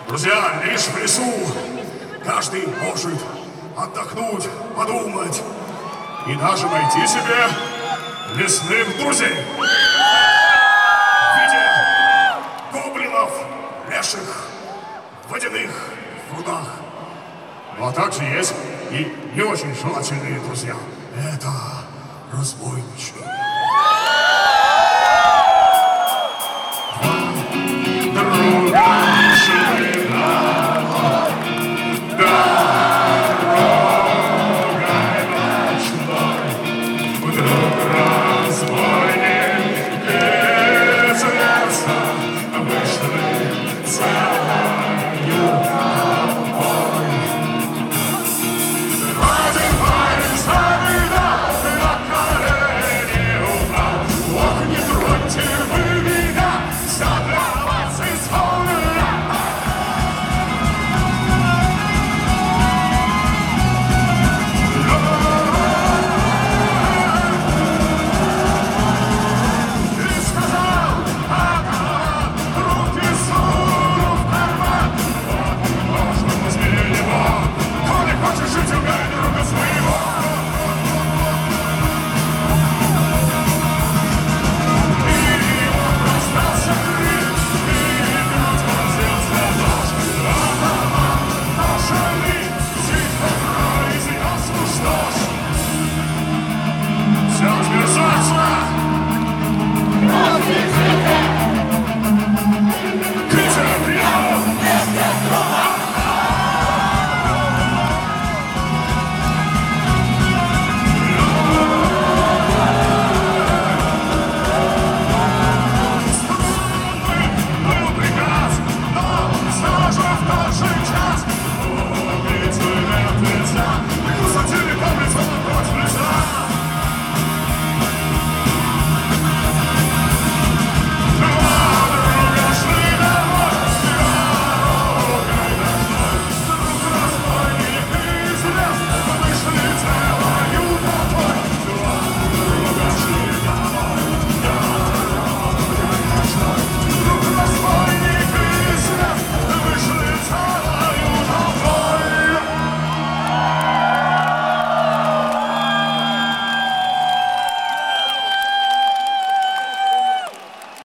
Друзья, лишь в лесу каждый может отдохнуть, подумать и даже найти себе лесных друзей. В виде гоблинов, леших, водяных в рудах. Но также есть и не очень желательные друзья. Это разбойнички.